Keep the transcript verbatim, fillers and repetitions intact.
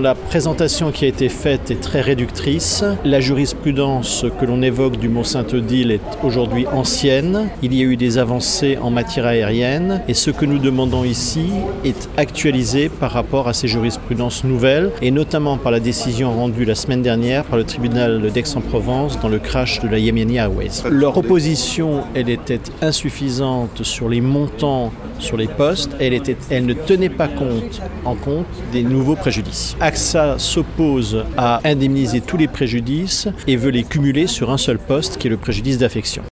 la présentation qui a été faite est très réductrice. La jurisprudence que l'on évoque du Mont-Saint-Odile est aujourd'hui ancienne. Il y a eu des avancées en matière aérienne et ce que nous demandons ici est actualisé par rapport à ces jurisprudences nouvelles et notamment par la décision rendue la semaine dernière par le tribunal d'Aix-en-Provence dans le crash de la Yemeni Airways. Leur proposition, elle était insuffisante sur les montants sur les postes, elle, était, elle ne tenait pas compte, en compte des nouveaux préjudices. A X A s'oppose à indemniser tous les préjudices et veut les cumuler sur un seul poste qui est le préjudice d'affection.